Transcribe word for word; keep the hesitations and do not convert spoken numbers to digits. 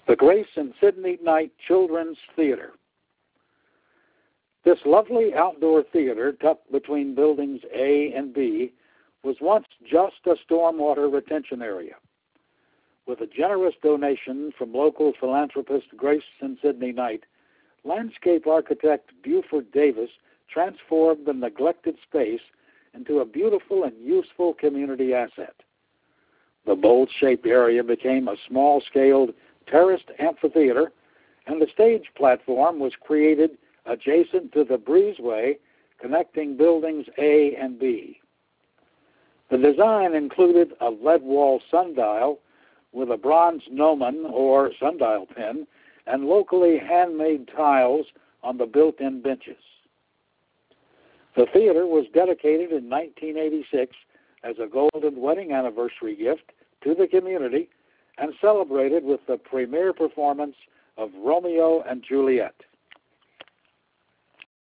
The Grace and Sidney Knight Children's Theater. This lovely outdoor theater, tucked between buildings A and B, was once just a stormwater retention area. With a generous donation from local philanthropist Grace and Sidney Knight, landscape architect Buford Davis transformed the neglected space into a beautiful and useful community asset. The bowl-shaped area became a small-scaled terraced amphitheater, and the stage platform was created adjacent to the breezeway connecting buildings A and B. The design included a lead wall sundial with a bronze gnomon or sundial pin and locally handmade tiles on the built-in benches. The theater was dedicated in nineteen eighty-six as a golden wedding anniversary gift to the community and celebrated with the premiere performance of Romeo and Juliet.